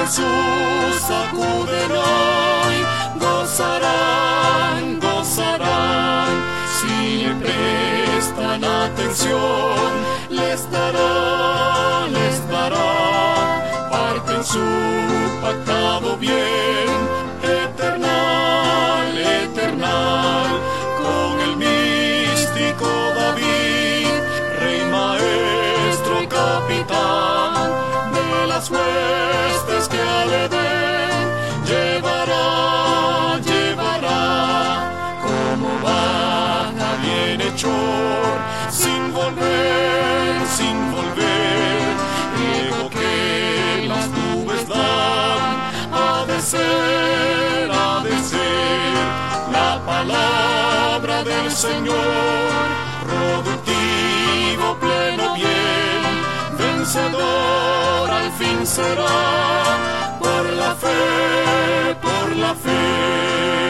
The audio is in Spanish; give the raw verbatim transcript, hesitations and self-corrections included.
Jesús acuden hoy, gozarán, gozarán, si le prestan atención, les dará, les dará parte en su pactado bien, eternal, eternal, con el místico David, rey, maestro, capitán de las huestes que al Edén llevará, llevará, como vaga bienhechor, sin volver, sin volver, luego que las nubes dan, ha de ser, ha de ser, la palabra del Señor, productivo, pleno bien, vencedor al fin será, por la fe, por la fe.